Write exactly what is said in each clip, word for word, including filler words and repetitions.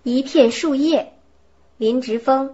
一片树叶，林直风。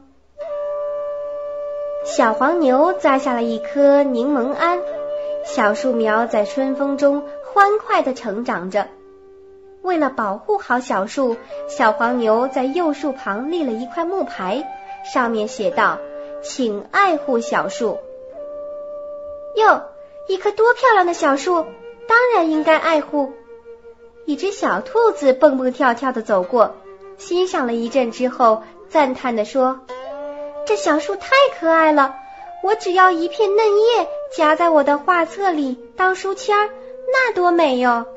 小黄牛栽下了一棵柠檬桉，小树苗在春风中欢快地成长着。为了保护好小树，小黄牛在幼树旁立了一块木牌，上面写道：请爱护小树。哟，一棵多漂亮的小树，当然应该爱护。一只小兔子蹦蹦跳跳地走过，欣赏了一阵之后，赞叹地说：这小树太可爱了，我只要一片嫩叶夹在我的画册里当书签，那多美哟！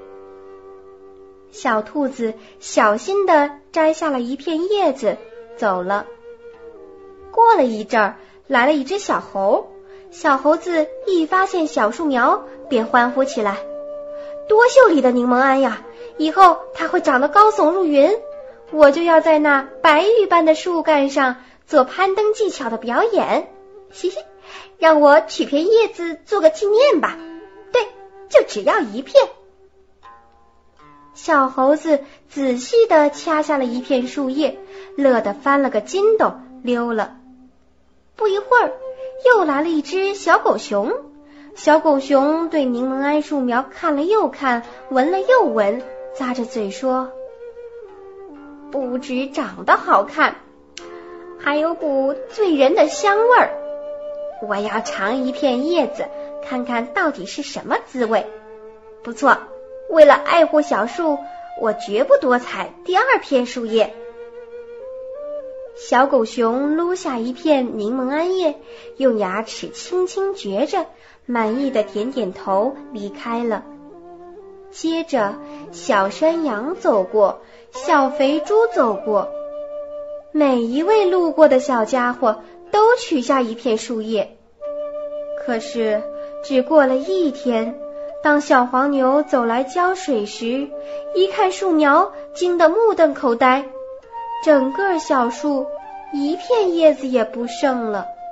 小兔子小心地摘下了一片叶子，走了。过了一阵儿，来了一只小猴，小猴子一发现小树苗，便欢呼起来：多秀丽的柠檬桉呀！以后它会长得高耸入云，我就要在那白玉般的树干上做攀登技巧的表演。嘻嘻，让我取片叶子做个纪念吧。对，就只要一片。小猴子仔细地掐下了一片树叶，乐得翻了个筋斗，溜了。不一会儿，又来了一只小狗熊。小狗熊对柠檬桉树苗看了又看，闻了又闻，咂着嘴说：不只长得好看，还有股醉人的香味儿。我要尝一片叶子，看看到底是什么滋味。不错，为了爱护小树，我绝不多采第二片树叶。小狗熊撸下一片柠檬桉叶，用牙齿轻轻嚼着，满意的点点头离开了。接着小山羊走过，小肥猪走过，每一位路过的小家伙都取下一片树叶。可是只过了一天，当小黄牛走来浇水时，一看树苗，惊得目瞪口呆，整个小树一片叶子也不剩了。